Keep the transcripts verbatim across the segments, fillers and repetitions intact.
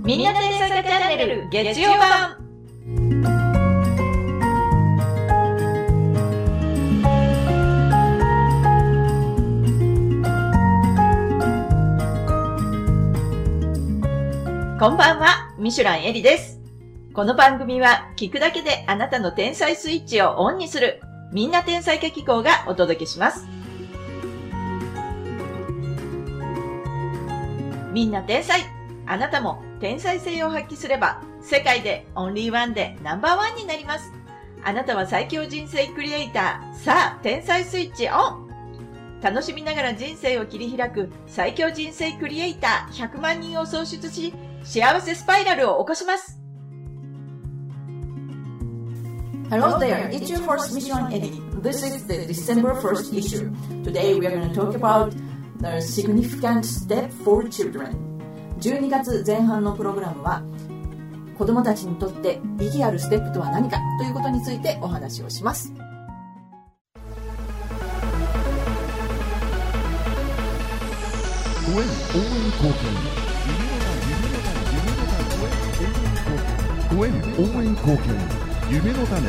みんな天才化チャンネル月曜版。こんばんは、ミシュランエリです。この番組は聞くだけであなたの天才スイッチをオンにするみんな天才化機構がお届けします。みんな天才。あなたも天才性を発揮すれば世界でオンリーワンでナンバーワンになります。あなたは最強人生クリエイター。さあ、天才スイッチオン。楽しみながら人生を切り開く最強人生クリエイターひゃくまんにんを創出し、幸せスパイラルを起こします。 Hello there, it's your host Mission Eddie. This is the December first issue. Today we are going to talk about the significant step for children. じゅうにがつぜん半のプログラムは子どもたちにとって意義あるステップとは何かということについてお話をします。 応援貢献応援応援貢献夢の種。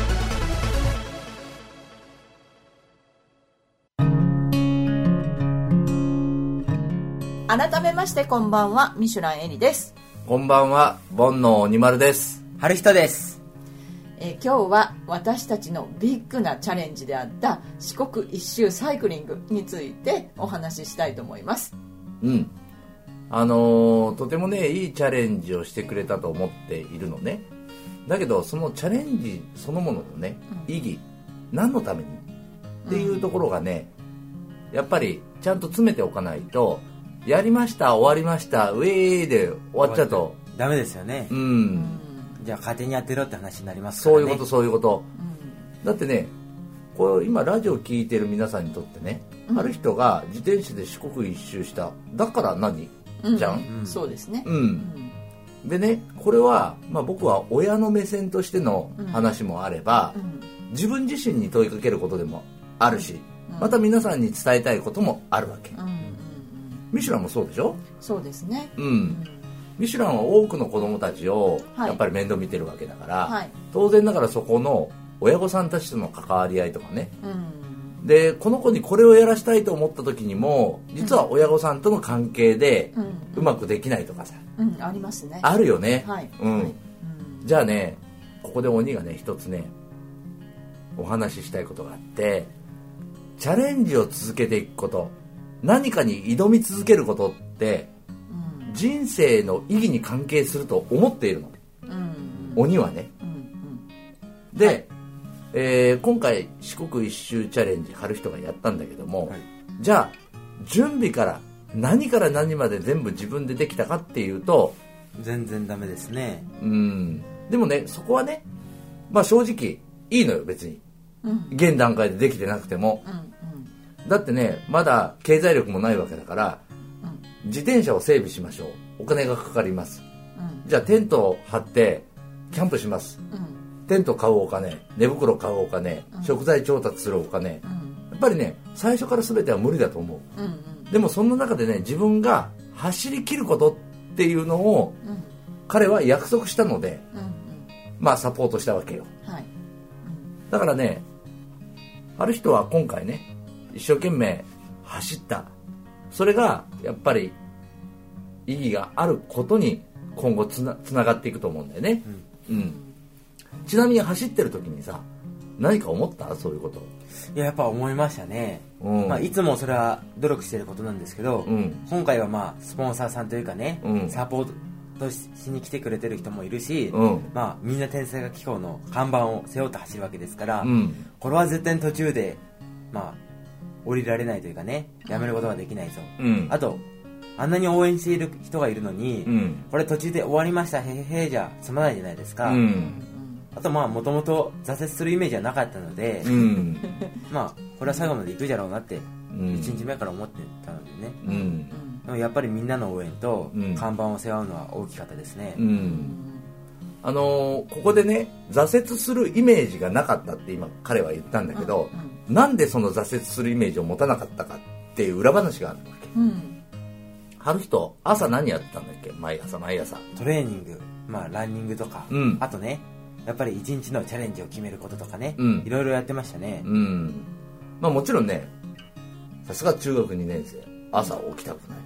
改めましてこんばんは、ミシュランエリです。 こんばんは、煩悩鬼丸です。 春人です。 えー、今日は私たちのビッグなチャレンジであった四国一周サイクリングについてお話ししたいと思います。 うんあのー、とてもねいいチャレンジをしてくれたと思っているのね。だけどそのチャレンジそのもののね、うん、意義何のためにっていうところがね、うん、やっぱりちゃんと詰めておかないと、やりました終わりましたウェーで終わっちゃうとダメですよね。 うん、 じゃあ勝手にやってろって話になりますからね。 そういうことそういうこと、うん、だってねこれ今ラジオ聞いてる皆さんにとってね、うん、ある人が自転車で四国一周しただから何、うん、じゃん、 うん、そうですね、 うんうん、でねこれは、まあ、僕は親の目線としての話もあれば、うん、自分自身に問いかけることでもあるし、うん、また皆さんに伝えたいこともあるわけ、うん、ミシュランもそうでしょ。 そうですね、 うんうん、ミシュランは多くの子どもたちをやっぱり面倒見てるわけだから、はい、当然ながらそこの親御さんたちとの関わり合いとかね、うん、でこの子にこれをやらしたいと思った時にも実は親御さんとの関係でうまくできないとかさ、 うんうん、ありますね。 あるよね、 はいうんはい、 じゃあねここで鬼がね一つねお話ししたいことがあって、チャレンジを続けていくこと、何かに挑み続けることって、うん、人生の意義に関係すると思っているの、うん、鬼はね、うんうん、で、はい、えー、今回四国一周チャレンジ春人がやったんだけども、はい、じゃあ準備から何から何まで全部自分でできたかっていうと全然ダメですね。 うん、でもねそこはね、まあ正直いいのよ別に、うん、現段階でできてなくても、うんうん、だってねまだ経済力もないわけだから、うん、自転車を整備しましょう、お金がかかります、うん、じゃあテントを張ってキャンプします、うん、テント買うお金、寝袋買うお金、うん、食材調達するお金、うん、やっぱりね最初から全ては無理だと思う、うんうん、でもその中でね自分が走り切ることっていうのを、うん、彼は約束したので、うんうん、まあサポートしたわけよ、はい、うん、だからねある人は今回ね一生懸命走った、それがやっぱり意義があることに今後つ な, つながっていくと思うんだよね、うんうん、ちなみに走ってる時にさ何か思った？そういうこと。 いややっぱ思いましたね、うん、まあ、いつもそれは努力してることなんですけど、うん、今回はまあスポンサーさんというかね、うん、サポートしに来てくれてる人もいるし、うん、まあ、みんな天才が機構の看板を背負って走るわけですから、うん、これは絶対に途中でまあ降りられないというかね、やめることができないぞ、うん、あとあんなに応援している人がいるのに、うん、これ途中で終わりましたへへへじゃ済まないじゃないですか、うん、あとまあもともと挫折するイメージはなかったので、うん、まあこれは最後までいくじゃろうなっていちにちめから思ってたのでね、うん、でもやっぱりみんなの応援と看板を背負うのは大きかったですね、うんうん、 あのー、ここでね挫折するイメージがなかったって今彼は言ったんだけど、うんうん、なんでその挫折するイメージを持たなかったかっていう裏話があるわけ、うん、 春人朝何やってたんだっけ？毎朝毎朝トレーニング、まあランニングとか、うん、あとねやっぱり一日のチャレンジを決めることとかね、うん、いろいろやってましたね。 うん、まあもちろんね、さすが中学にねん生、朝起きたくない、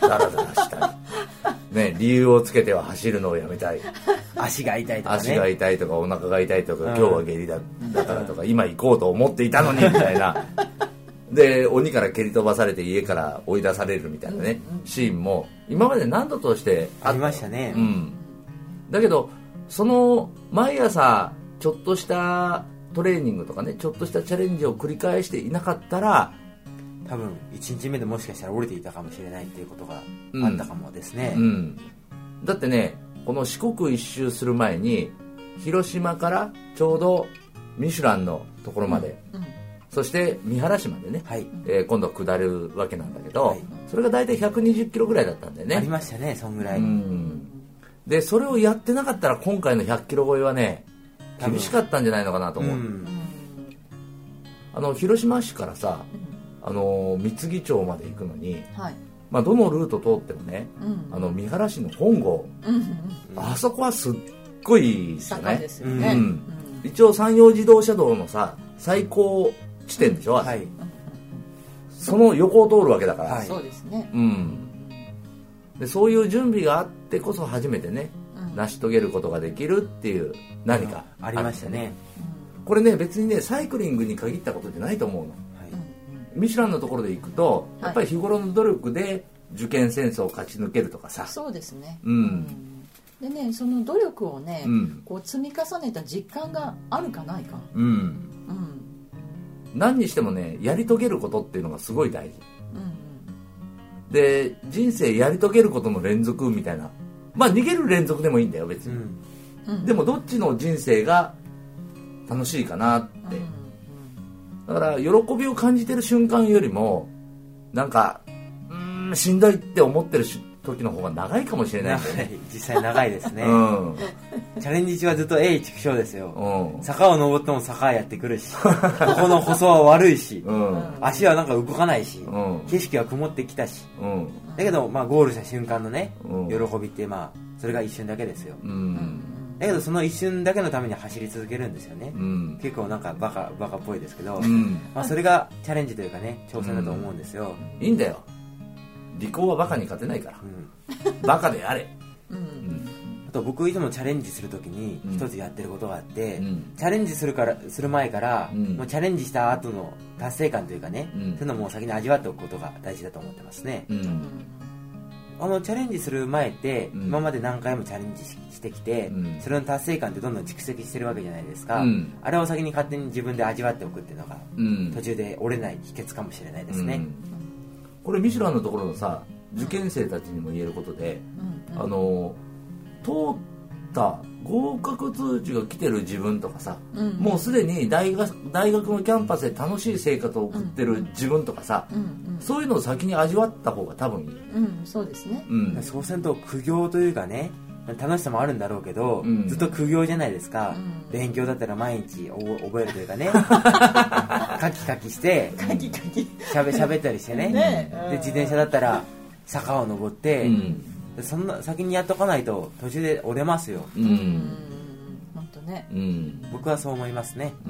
ダラダラしたいね、理由をつけては走るのをやめたい、 足が痛いとかね、 足が痛いとかお腹が痛いとか、うん、今日は下痢だだからとか、今行こうと思っていたのにみたいなで鬼から蹴り飛ばされて家から追い出されるみたいなね、うんうん、シーンも今まで何度としてありましたね、 うん、だけどその毎朝ちょっとしたトレーニングとかね、ちょっとしたチャレンジを繰り返していなかったら多分いちにちめでもしかしたら折れていたかもしれないっていうことがあったかもですね、 うんうん、だってね、この四国一周する前に広島からちょうどミシュランのところまで、うんうん、そして三原市までね、はい、えー、今度は下るわけなんだけど、はい、それが大体ひゃくにじゅっキロぐらいだったんだよね。 ありましたね、そんぐらい、うん、 でそれをやってなかったら今回のひゃっキロ超えはね厳しかったんじゃないのかなと思う、うん、あの広島市からさ、あの三木町まで行くのに、はい、まあ、どのルート通ってもね、うん、あの三原市の本郷、うんうんうん、あそこはすっごいですよね。 ですよね、うん、 一応山陽自動車道のさ最高地点でしょ、はい、その横を通るわけだから、はい、 そうですね、 うん、でそういう準備があってこそ初めてね、うん、成し遂げることができるっていう何かあ, ありましたね、 うん、これね別にねサイクリングに限ったことじゃないと思うの、はい、ミシュランのところで行くとやっぱり日頃の努力で受験戦争を勝ち抜けるとかさ、 そうですね、 うん、 でね、その努力をね、うん、こう積み重ねた実感があるかないか、 うん、うん、何にしてもねやり遂げることっていうのがすごい大事、うんうん、で人生やり遂げることの連続みたいな、まあ逃げる連続でもいいんだよ別に、うん、でもどっちの人生が楽しいかなって、うんうん、だから喜びを感じてる瞬間よりもなんかうーんしんどいって思ってる時の方が長いかもしれないんだよね。 実際長いですね、うん、チャレンジ中はずっとえいちくしょうですよ、うん、坂を登っても坂やってくるしここの舗装は悪いし、うん、足はなんか動かないし、うん、景色は曇ってきたし、うん、だけど、まあ、ゴールした瞬間のね、うん、喜びって、まあ、それが一瞬だけですよ、うん、だけどその一瞬だけのために走り続けるんですよね、うん、結構なんかバカバカっぽいですけど、うん、まあ、それがチャレンジというかね挑戦だと思うんですよ、 うん、いいんだよ、利口はバカに勝てないから、うん、バカであれ、うんうん、 あと僕いつもチャレンジするときに一つやってることがあって、うん、チャレンジするからする前から、うん、もうチャレンジした後の達成感というかね、うん、そういうのも先に味わっておくことが大事だと思ってますね、うん、あのチャレンジする前って、うん、今まで何回もチャレンジ し, してきて、うん、それの達成感ってどんどん蓄積してるわけじゃないですか、うん、あれを先に勝手に自分で味わっておくっていうのが、うん、途中で折れない秘訣かもしれないですね、うん、 これミシュランのところのさ受験生たちにも言えることで、うん、あの通った合格通知が来てる自分とかさ、うん、もうすでに大学、大学のキャンパスで楽しい生活を送ってる自分とかさ、うんうん、そういうのを先に味わった方が多分いい、 うん、そうですね、 うん、そうすると苦行というかね楽しさもあるんだろうけど、うん、ずっと苦行じゃないですか、うん、勉強だったら毎日覚えるというかねカキカキしてカキカキしゃべ喋ったりしてね、ね、で自転車だったら坂を登って、うん、そんな先にやっとかないと途中で折れますよ、うん、 本当ね、 うん、僕はそう思いますね、うん、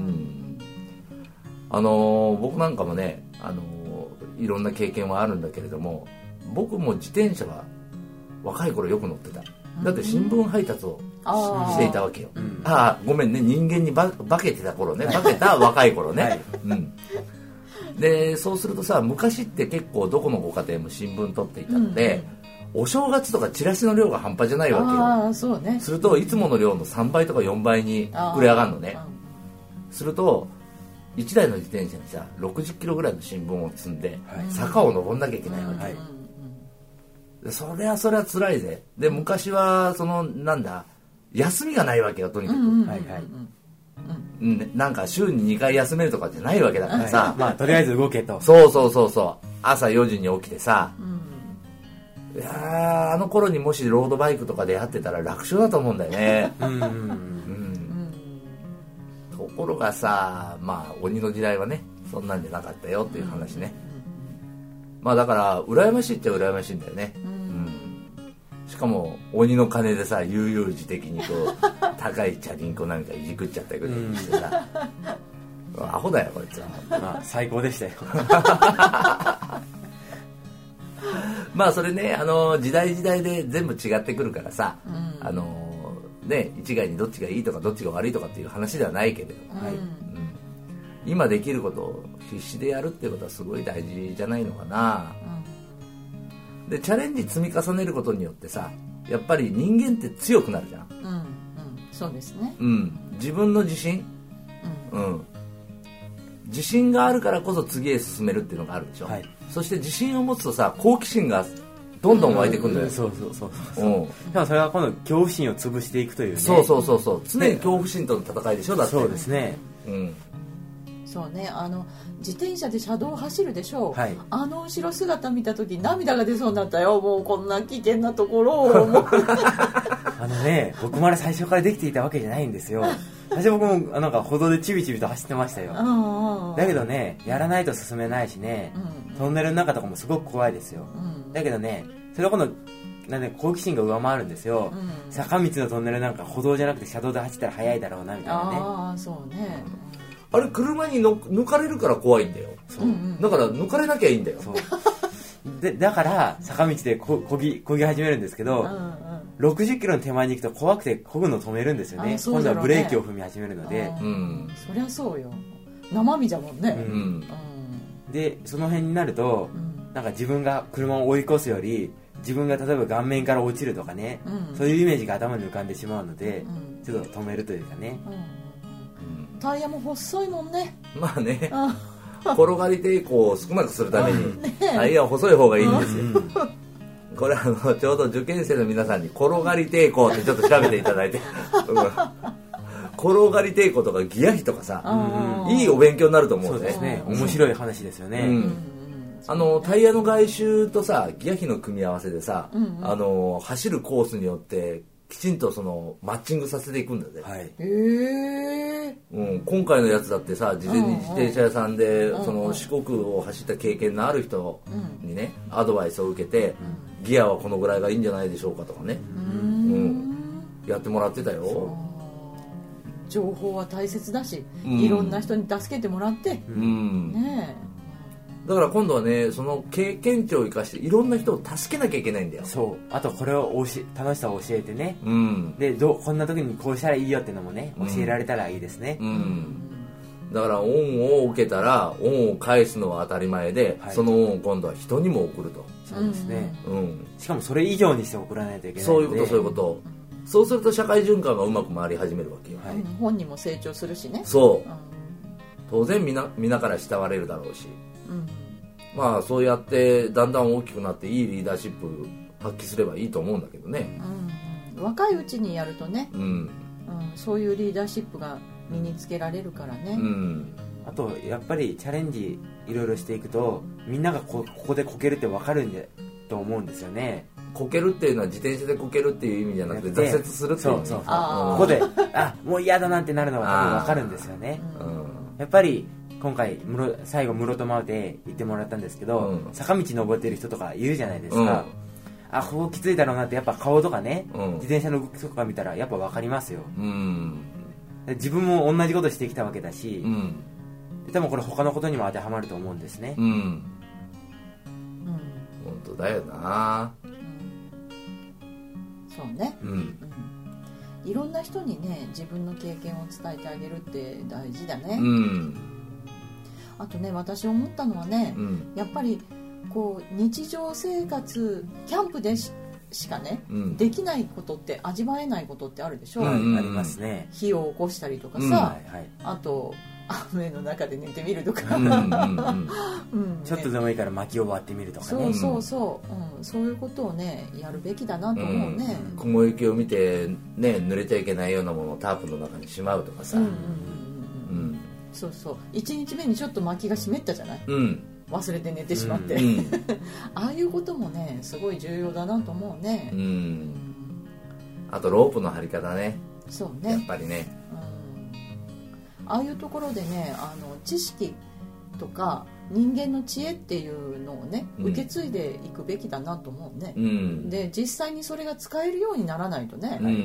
あのー、僕なんかもね、あのー、いろんな経験はあるんだけれども僕も自転車は若い頃よく乗ってた。だって新聞配達をしていたわけよ、うん、ああごめんね人間にば化けてた頃ね化けた若い頃ね、はい、うん、でそうするとさ昔って結構どこのご家庭も新聞取っていたので、うん、お正月とかチラシの量が半端じゃないわけよ。 あそうね、 するといつもの量のさんばいとかよんばいに膨れ上がるのね。するといちだいの自転車にさろくじゅっキロぐらいの新聞を積んで、はい、坂を登んなきゃいけないわけ、はい、そりゃそりゃ辛いぜ。で昔はそのなんだ休みがないわけよとにかく、うんはいはいうん、なんか週ににかい休めるとかじゃないわけだからさ、はい、 まあとりあえず動けと。 そうそうそうそう朝よじに起きてさ、うん、いやあの頃にもしロードバイクとかでやってたら楽勝だと思うんだよねうん、うん、ところがさまあ鬼の時代はねそんなんじゃなかったよっていう話ね、 まあだから羨ましいっちゃ羨ましいんだよね、うんうん、しかも鬼の金でさ悠々自適にこう高いチャリンコなんかいじくっちゃったりしてさ、うん、アホだよこいつは。 まあ最高でしたよまあそれね、あの時代時代で全部違ってくるからさ、うん、あのね、一概にどっちがいいとかどっちが悪いとかっていう話ではないけれども、はい、うん、今できることを必死でやるっていうことはすごい大事じゃないのかな、うん、でチャレンジ積み重ねることによってさ、やっぱり人間って強くなるじゃん、 うんうん、そうですね、 うん、自分の自信、うんうん、自信があるからこそ次へ進めるっていうのがあるでしょ、はい、そして自信を持つとさ好奇心がどんどん湧いてくるんだよ、うん、 そうそうそうそう、うん、でもそれは今度恐怖心を潰していくというね。 そうそうそうそう、常に恐怖心との戦いでしょ、だって。 そうですね、 うん、 そうね、あの自転車で車道を走るでしょう、はい、あの後ろ姿見た時涙が出そうになったよ。もうこんな危険なところをあのね、僕まだ最初からできていたわけじゃないんですよ。私僕もなんか歩道でチビチビと走ってましたよ。だけどね、やらないと進めないしね、うん、トンネルの中とかもすごく怖いですよ、うん、だけどね、それは今度なんで好奇心が上回るんですよ、うん、坂道のトンネルなんか歩道じゃなくて車道で走ったら速いだろうなみたいなね。 ああそうね、 あれ車にの抜かれるから怖いんだよ。そう、うん、だから抜かれなきゃいいんだよ。そうでだから坂道でここぎ、こぎ始めるんですけど、うんうん、ろくじゅっキロの手前に行くと怖くて漕ぐのを止めるんですよね。今度はブレーキを踏み始めるので、 うん、そりゃそうよ、生身じゃもんね、うんうん、 でその辺になると、うん、なんか自分が車を追い越すより自分が例えば顔面から落ちるとかね、うん、そういうイメージが頭に浮かんでしまうので、うん、ちょっと止めるというかね、うんうん、タイヤも細いもんね。 まあね転がり抵抗を少なくするためにタイヤは細い方がいいんですよ、うん、これあのちょうど受験生の皆さんに転がり抵抗ってちょっと調べていただいて転がり抵抗とかギア比とかさ、うん、いいお勉強になると思うね。 そうですね、面白い話ですよね、うん、 あのタイヤの外周とさギア比の組み合わせでさ、うんうん、あの走るコースによってきちんとそのマッチングさせていくんだぜ、はい、へー、うん、今回のやつだってさ事前に自転車屋さんで、うんうん、その四国を走った経験のある人にね、うん、アドバイスを受けて、うん、ギアはこのぐらいがいいんじゃないでしょうかとかね、うん、うん、やってもらってたよ。 情報は大切だし、うん、いろんな人に助けてもらって、うん、ねえ、 だから今度はね、その経験値を生かしていろんな人を助けなきゃいけないんだよ。 そう、あとこれを教え楽しさを教えてね、うん、でどこんな時にこうしたらいいよっていうのもね教えられたらいいですね、うんうん、 だから恩を受けたら恩を返すのは当たり前で、はい、その恩を今度は人にも送ると。 そうですね、うん、しかもそれ以上にして送らないといけないので、 そういうことそういうこと、そうすると社会循環がうまく回り始めるわけよ、はい、 本人も成長するしね。 そう、うん、当然みんなみんなから慕われるだろうし、うん、まあそうやってだんだん大きくなっていいリーダーシップ発揮すればいいと思うんだけどね、 うん、若いうちにやるとね、うんうん、そういうリーダーシップが身につけられるからね、うん、 あとやっぱりチャレンジいろいろしていくとみんなが こ, ここでこけるって分かるんでと思うんですよね。 こけるっていうのは自転車でこけるっていう意味じゃなくて挫折するっていう意味。そうそうそう、 ここであもう嫌だなんてなるのが多分分かるんですよね、うん、やっぱり今回室最後室戸マウで行ってもらったんですけど、うん、坂道登ってる人とかいるじゃないですか、うん、あここきついだろうなってやっぱ顔とかね、うん、自転車の動きとか見たらやっぱ分かりますよ、うん、自分も同じことしてきたわけだし、うん、で多分これ他のことにも当てはまると思うんですね、うんうん、 本当だよな、うん、 そうね、うんうん、いろんな人にね自分の経験を伝えてあげるって大事だね、うん、あとね私思ったのはね、うん、やっぱりこう日常生活キャンプで し, しかね、うん、できないことって味わえないことってあるでしょ、うんうんうん、 ありますね。 火を起こしたりとかさ、うんはいはい、あと雨の中で寝てみるとか、うんうんうんうん、ちょっとでもいいから薪を割ってみるとかね。 そうそうそう、うん、そういうことをねやるべきだなと思うね、 うん、雲行きを見て、ね、濡れちゃいけないようなものをタープの中にしまうとかさ、うんうんうんうん、そうそういちにちめにちょっと薪が湿ったじゃない、うん、忘れて寝てしまって、うんうん、ああいうこともねすごい重要だなと思うね、うん、 あとロープの張り方ね。 そうね、 やっぱりね、 ああいうところでねあの知識とか人間の知恵っていうのをね、うん、受け継いでいくべきだなと思うね、うん、で実際にそれが使えるようにならないとね、うんうん、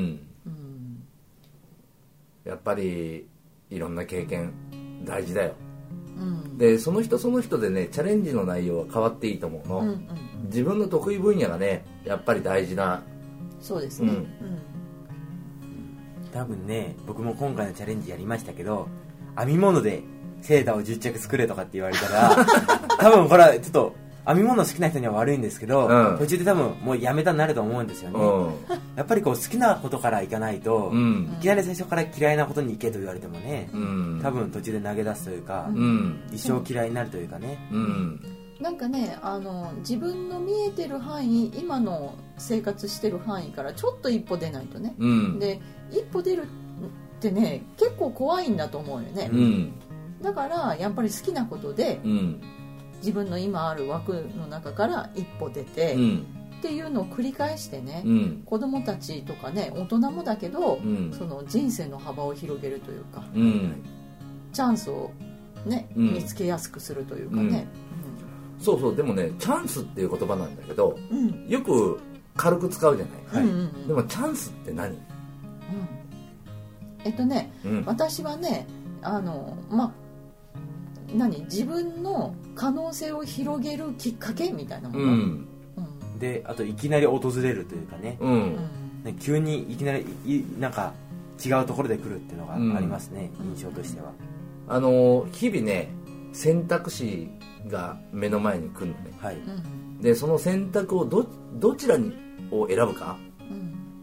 やっぱりいろんな経験大事だよ、うん、でその人その人でねチャレンジの内容は変わっていいと思うの、うんうんうん、自分の得意分野がねやっぱり大事な。 そうですね、うんうん、 多分ね僕も今回のチャレンジやりましたけど編み物でセーターをじゅっちゃく作れとかって言われたら多分これはちょっと編み物好きな人には悪いんですけど、うん、途中で多分もうやめたになると思うんですよね、うん、やっぱりこう好きなことからいかないと、うん、いきなり最初から嫌いなことに行けと言われてもね、うん、多分途中で投げ出すというか、うん、一生嫌いになるというかね、うん、 なんかねあの自分の見えてる範囲今の生活してる範囲からちょっと一歩出ないとね、うん、で一歩出るってね結構怖いんだと思うよね、うん、だからやっぱり好きなことで、うん、自分の今ある枠の中から一歩出て、うん、っていうのを繰り返してね、うん、子供たちとかね大人もだけど、うん、その人生の幅を広げるというか、うん、チャンスを、ねうん、見つけやすくするというかね、うんうん、 そうそうでもねチャンスっていう言葉なんだけど、うん、よく軽く使うじゃない、はいうんうんうん、でもチャンスって何、うん、 えっとね、うん、私はねあのま何自分の可能性を広げるきっかけみたいなもの、うんうん、であといきなり訪れるというかね、うん、ね急にいきなりなんか違うところで来るっていうのがありますね、うん、印象としてはあの日々ね選択肢が目の前に来るのね、はい、でその選択を ど, どちらにを選ぶか、うん、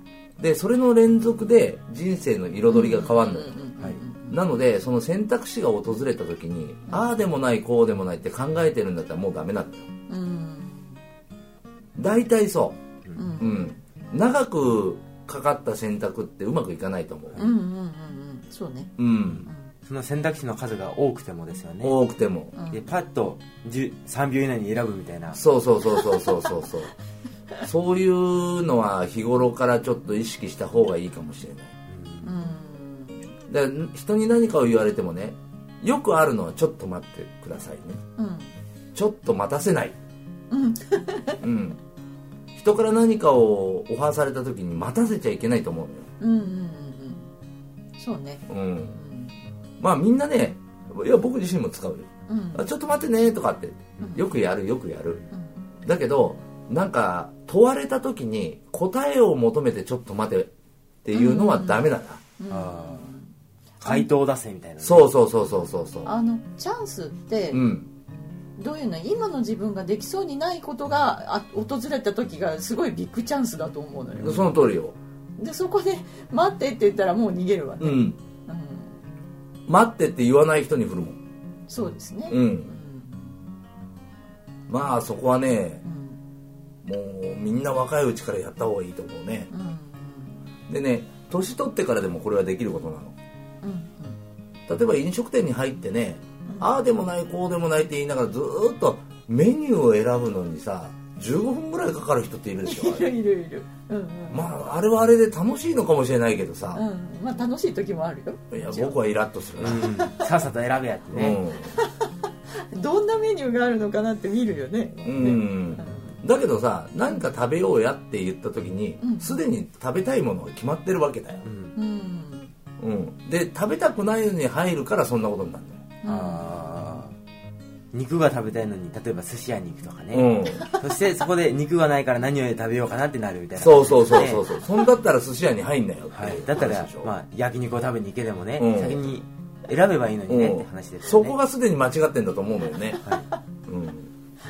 でそれの連続で人生の彩りが変わるのよ、うんうんうんはい、なのでその選択肢が訪れた時に、うん、ああでもないこうでもないって考えてるんだったらもうダメなんだよ、うん、大体そう、うんうん、長くかかった選択ってうまくいかないと思う、うんうんうんうん、 そうね、 うんその選択肢の数が多くてもですよね多くても、 うん、でパッとさんびょう以内に選ぶみたいなそうそうそうそうそうそうそうそういうのは日頃からちょっと意識した方がいいかもしれない、うん、で人に何かを言われてもねよくあるのはちょっと待ってくださいね、うん、ちょっと待たせない、うんうん、人から何かをオファーされた時に待たせちゃいけないと思うのよ、うんうんうん、 そうね、 うんまあみんなねいや僕自身も使うよ、うん、あちょっと待ってねとかってよくやるよくやる、うん、だけどなんか問われた時に答えを求めてちょっと待てっていうのはダメだな、うんうん、あ回答を出せみたいな、ね、 そうそうそうそうそうそうあのチャンスって、うん、どういうの今の自分ができそうにないことが訪れた時がすごいビッグチャンスだと思うのよその通りよでそこで待ってって言ったらもう逃げるわね、うんうん待ってって言わない人に振るもんそうですね、 うんうん、まあそこはね、うん、もうみんな若いうちからやった方がいいと思うね、うん、でね年取ってからでもこれはできることなの、うんうん、例えば飲食店に入ってね、うん、ああでもないこうでもないって言いながらずっとメニューを選ぶのにさじゅうごふんぐらいかかる人っているでしょいるいるいる、うんうん、 まああれはあれで楽しいのかもしれないけどさ、 うん、まあ楽しい時もあるよいや僕はイラッとするな、うん、 さっさと選べやってね、 うん、どんなメニューがあるのかなって見るよね、うんうんだけどさ何か食べようやって言った時にすで、うん、に食べたいものが決まってるわけだよ、うんうん、で食べたくないのに入るからそんなことになるんだよ、うん、あ肉が食べたいのに例えば寿司屋に行くとかね、うん、そしてそこで肉がないから何を食べようかなってなるみたいな、ね、 そうそうそうそうそうそんだったら寿司屋に入んなよって、 はい、だったら、まあ、焼肉を食べに行けでもね、うん、先に選べばいいのにね、うん、って話ですよねそこがすでに間違ってんだと思うのよね、はいうん、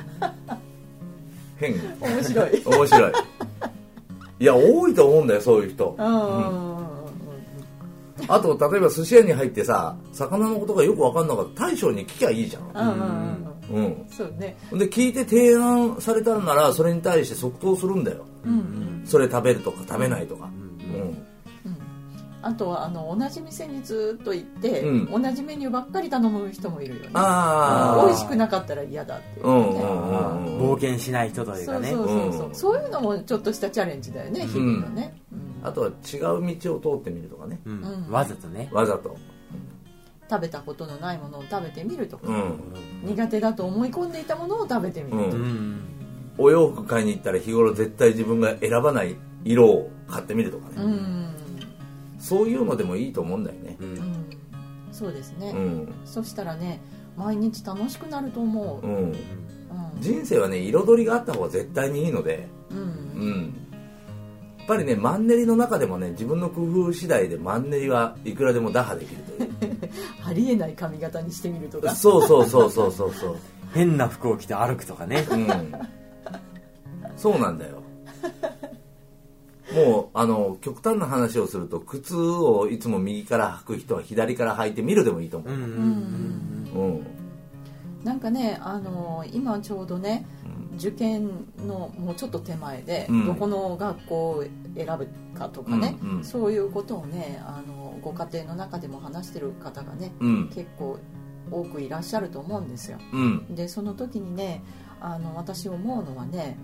変面白い面白いいや多いと思うんだよそういう人、うんあと例えば寿司屋に入ってさ魚のことがよく分かんなかったら大将に聞きゃいいじゃん、うんうんうん、 そうねで聞いて提案されたならそれに対して即答するんだよ、うんうん、それ食べるとか食べないとか、うんうんうん、 あとはあの同じ店にずっと行って、うん、同じメニューばっかり頼む人もいるよねあ美味しくなかったら嫌だっていう、ねうんうんうんうん、冒険しない人というかねそうそうそうそう、うん、そういうのもちょっとしたチャレンジだよね日々のね、 うんうん、あとは違う道を通ってみるとかね、うん、 わざとね例食べたことのないものを食べてみるとか、うん、苦手だと思い込んでいたものを食べてみるとか、うん、 お洋服買いに行ったら日頃絶対自分が選ばない色を買ってみるとかね、うん、そういうのでもいいと思うんだよね、うんうん、 そうですね、うん、そしたらね毎日楽しくなると思う、うんうん、 人生はね彩りがあった方が絶対にいいので、うんうん、やっぱりねマンネリの中でもね自分の工夫次第でマンネリはいくらでも打破できるというありえない髪型にしてみるとかそうそうそうそうそうそう変な服を着て歩くとかね、うん、 そうなんだよもうあの極端な話をすると靴をいつも右から履く人は左から履いてみるでもいいと思う、うんうんうんうん、なんかねあの今ちょうどね受験のもうちょっと手前で、うん、どこの学校を選ぶかとかね、うんうん、そういうことをねあのご家庭の中でも話してる方がね、うん、結構多くいらっしゃると思うんですよ、うん、でその時にねあの私思うのはね、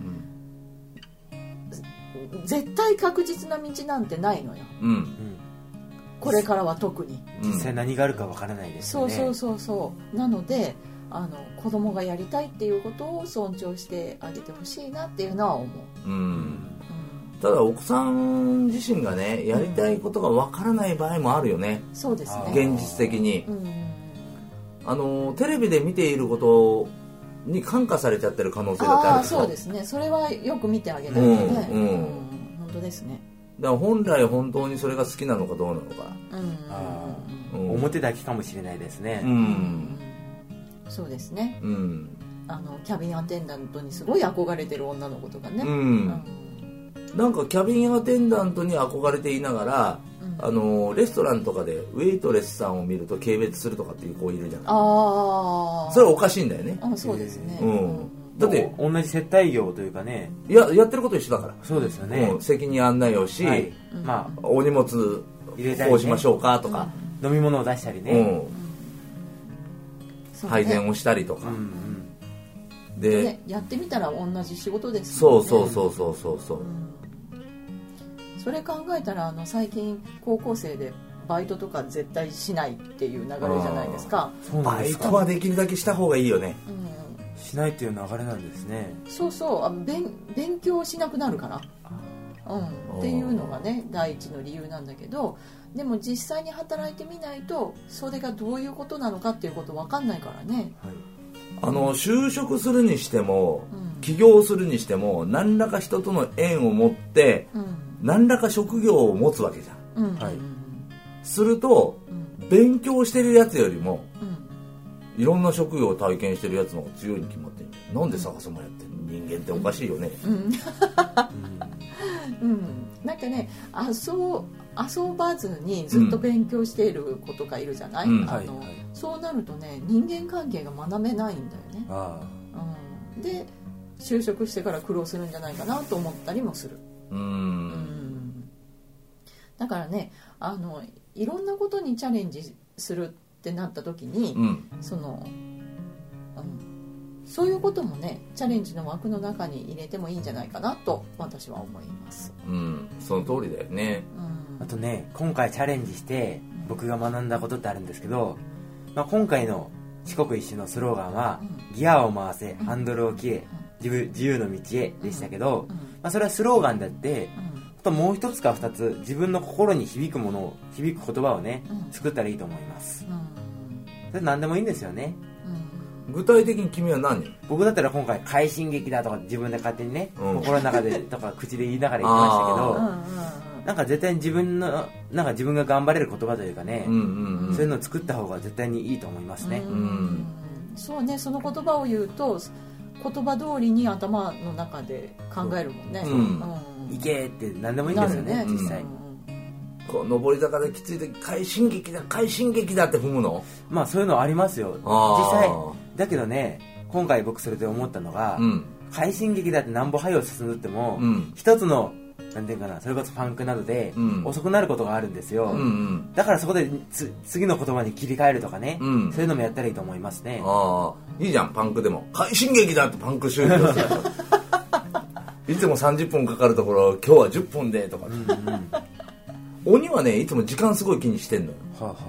うん、絶対確実な道なんてないのよ、うんうん、これからは特に実際何があるかわからないですよね。 そうそうそうそうなのであの子供がやりたいっていうことを尊重してあげてほしいなっていうのは思う、うんうん、 ただ奥さん自身がねやりたいことがわからない場合もあるよね、 うん、そうですね現実的に、うん、あのテレビで見ていることに感化されちゃってる可能性だってある。 あそうですねそれはよく見てあげないとね、うんうん、本当ですね。 だから本来本当にそれが好きなのかどうなのか、うんあうん、表だけかもしれないですね、うんうんそうですね、うん、あのキャビンアテンダントにすごい憧れてる女の子とかね、うんうん、 なんかキャビンアテンダントに憧れていながら、うん、あのレストランとかでウェイトレスさんを見ると軽蔑するとかっていう子いるじゃない。あそれはおかしいんだよね。 あそうですね、うんだって同じ接待業というかねいややってること一緒だから。 そうですよね、 うん、席に案内をし、はいまあ、お荷物こうしましょうかとか、 うん、飲み物を出したりね、うん配膳をしたりとか、うんうん、で、ね、やってみたら同じ仕事ですもんね。そうそうそうそうそうそう、うん、 それ考えたらあの最近高校生でバイトとか絶対しないっていう流れじゃないですか。 バイトはできるだけした方がいいよね、 うん、しないっていう流れなんですね。 そうそうあ 勉, 勉強しなくなるから、うん、っていうのがね第一の理由なんだけどでも実際に働いてみないとそれがどういうことなのかっていうこと分かんないからね、はい、 あの就職するにしても、うん、起業するにしても何らか人との縁を持って、うん、何らか職業を持つわけじゃん、うんはい、すると、うん、勉強してるやつよりも、うん、いろんな職業を体験してるやつの方が強いに決まってる。なんで探すもやってるの人間っておかしいよね、うんうんうん、なんかねあそう遊ばずにずっと勉強している子とかいるじゃない、うん、あのはいはい、そうなるとね人間関係が学べないんだよね。あ、うん、で就職してから苦労するんじゃないかなと思ったりもする。うん、うん、だからねあのいろんなことにチャレンジするってなった時に、うん、その、うん、そういうこともねチャレンジの枠の中に入れてもいいんじゃないかなと私は思います。 うん、その通りだよね、 うん、あとね今回チャレンジして僕が学んだことってあるんですけど、まあ、今回の四国一周のスローガンは、うん、ギアを回せハンドルを切れ自由自由の道へでしたけど、うんうんまあ、それはスローガンだって、うん、あともう一つか二つ自分の心に響くものを響く言葉をね、うん、作ったらいいと思います、うん、それ何でもいいんですよね、 うん、具体的に君は何？ 僕だったら今回快進撃だとか自分で勝手にね、うん、心の中でとか口で言いながら言ってましたけどなんか絶対に自分のなんか自分が頑張れる言葉というかね、うんうんうん、そういうのを作った方が絶対にいいと思いますね、うんうん、 そうねその言葉を言うと言葉通りに頭の中で考えるもんね、うんうんいけって何でもいいんですよね、ね実際、うん、 こう上り坂できつい時快進撃だ快進撃だって踏むの？ まあそういうのありますよ実際。だけどね今回僕それで思ったのが、うん、快進撃だってなんぼ早を進んでっても、うん、一つのなんていうかなそれこそファンクなどで遅くなることがあるんですよ、うんうん、だからそこでつ次の言葉に切り替えるとかね、うん、そういうのもやったらいいと思いますね。ああいいじゃんパンクでも快進撃だってパンク終了するいつもさんじゅっぷんかかるところ今日はじゅっぷんでとか、うんうん、鬼はねいつも時間すごい気にしてんのよ、はあは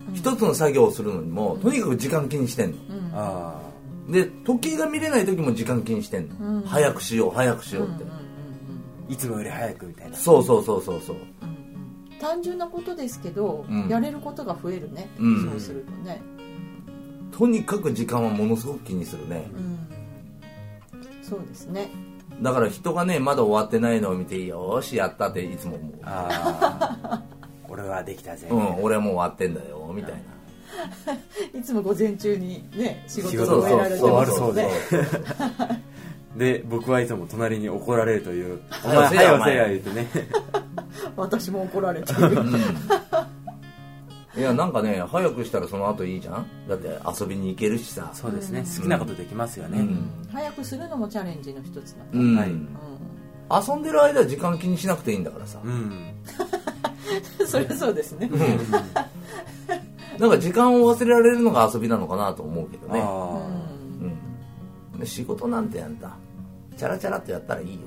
一つの作業をするのにも、とにかく時間気にしてんの、うん、あで時計が見れない時も時間気にしてんの、うん、早くしよう早くしようって、うんうんうん、いつもより早くみたいな。 そうそうそうそうそう、 うん、単純なことですけど、うん、やれることが増えるね、うん、そうするとね。 とにかく時間はものすごく気にするね、うん、 そうですね。 だから人がねまだ終わってないのを見てよーしやったっていつも思う。あ俺はできたぜ、 うん、俺はもう終わってんだよみたいな。いつも午前中にね仕事を終えられてますもんね。 で僕はいつも隣に怒られるというお前早よせや言ってね。 私も怒られてる、うん、 いやなんかね早くしたらその後いいじゃん。だって遊びに行けるしさ。 そうですね、好きなことできますよね、うん、 早くするのもチャレンジの一つなんだ、うんはいうん、 遊んでる間は時間気にしなくていいんだからさ、うん、 そりゃそうですね、うん、 なんか時間を忘れられるのが遊びなのかなと思うけどね、あ、うん、仕事なんてやんだチャラチャラってやったらいいよ。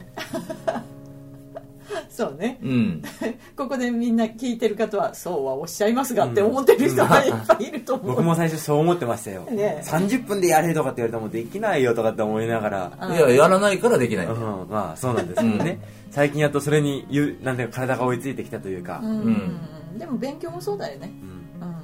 そうね、うん、ここでみんな聞いてる方はそうはおっしゃいますがって思ってる人がいっぱいいると思う、 僕も最初そう思ってましたよ、ね、さんじゅっぷんでやれとかって言われてもできないよとかって思いながら、 いややらないからできない、うん、 まあそうなんですけどね、うん、最近やっとそれになんていうか体が追いついてきたというか、うんうん、でも勉強もそうだよね、うんうん、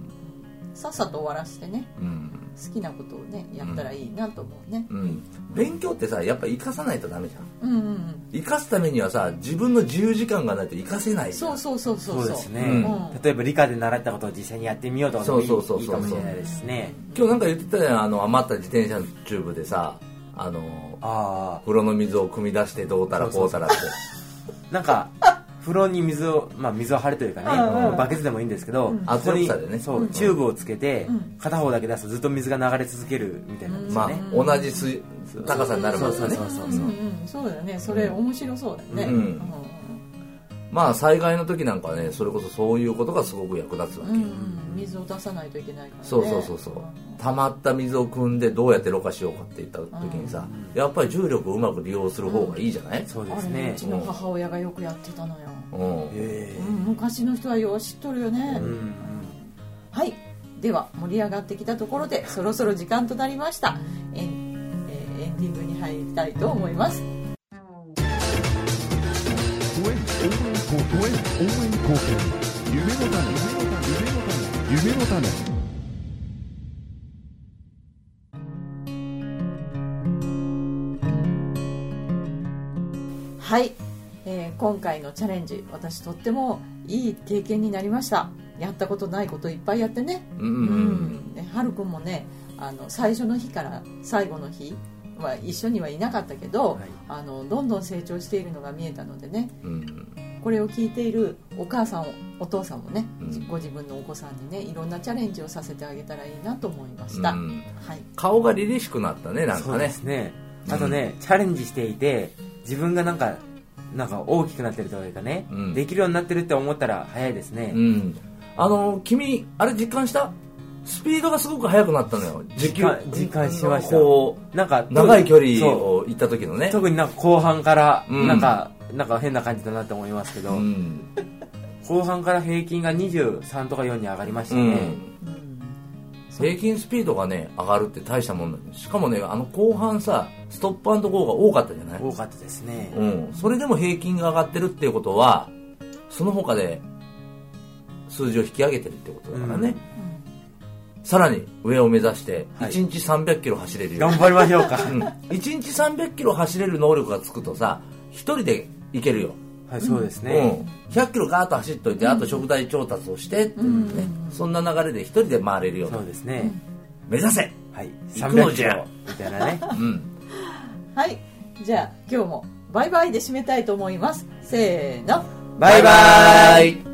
さっさと終わらせてね、うん好きなことをねやったらいいなと思うね、うんうん、 勉強ってさやっぱ生かさないとダメじゃん、うんうん、生かすためにはさ自分の自由時間がないと生かせないじゃん。 そうそうそうそうそうですね、うん、例えば理科で習ったことを実際にやってみようとかでもいいかもしれないですね。 今日なんか言ってたじゃん、あの余った自転車のチューブでさあのあ風呂の水を汲み出してどうたらこうたらってなんか風呂に水を、まあ、水を張るというかね、うん、バケツでもいいんですけど、うん、 ここに、ね、 そう、うん、チューブをつけて、うん、片方だけ出すとずっと水が流れ続けるみたいなんですよね、 まあ、同じ水高さになるもんね。 そうだよね、それ面白そうだよね、うんうん、 まあ災害の時なんかはねそれこそそういうことがすごく役立つわけよ、うんうん、 水を出さないといけないからね。 そうそうそうそう、溜まった水を汲んでどうやってろ過しようかって言った時にさ、うん、やっぱり重力をうまく利用する方がいいじゃない、うん、 そうですね。 うちの母親がよくやってたのよ、うんへー、うん、昔の人はよう知っとるよね、うんうん、はい。では盛り上がってきたところでそろそろ時間となりました。エン、えー、エンディングに入りたいと思います。 応援貢献夢の種夢の種はい、えー、今回のチャレンジ私とってもいい経験になりました。やったことないこといっぱいやってね、うんうんうんね、はるくんもねあの最初の日から最後の日は一緒にはいなかったけど、はい、あのどんどん成長しているのが見えたのでね、うん、これを聞いているお母さんお父さんもね、うん、ご自分のお子さんにねいろんなチャレンジをさせてあげたらいいなと思いました、うんはい、顔が凛々しくなったね。なんかね。 そうですね。あとね、うん、チャレンジしていて自分がなんかなんか大きくなってるというかね、うん、できるようになってるって思ったら早いですね、うん、 あの君あれ実感した？スピードがすごく速くなったのよ。 実感、実感しました。 こうなんか長い距離を行った時のね。 特になんか後半からなんか、うん、なんか変な感じだなって思いますけど、うん、後半から平均がにじゅうさんとかよんに上がりましたね、うん、 平均スピードがね上がるって大したもんなんです。しかもねあの後半さストップ&ゴーが多かったじゃない？ 多かったですね、 うん、それでも平均が上がってるっていうことはその他で数字を引き上げてるってことだからね、うんさらに上を目指していちにちさんびゃっキロ走れるよ、 はい、頑張りましょうか、 うん、いちにちさんびゃっキロ走れる能力がつくとさ一人で行けるよ。 はいそうですね、 うん、ひゃっキロガーッと走っといて、うん、あと食材調達をしてっていうね、うん、そんな流れで一人で回れるよ。 そうですね、 目指せ、 はい、さんびゃっキロみたいなね、うん、 はいじゃあ今日もバイバイで締めたいと思います。せーのバイバイ。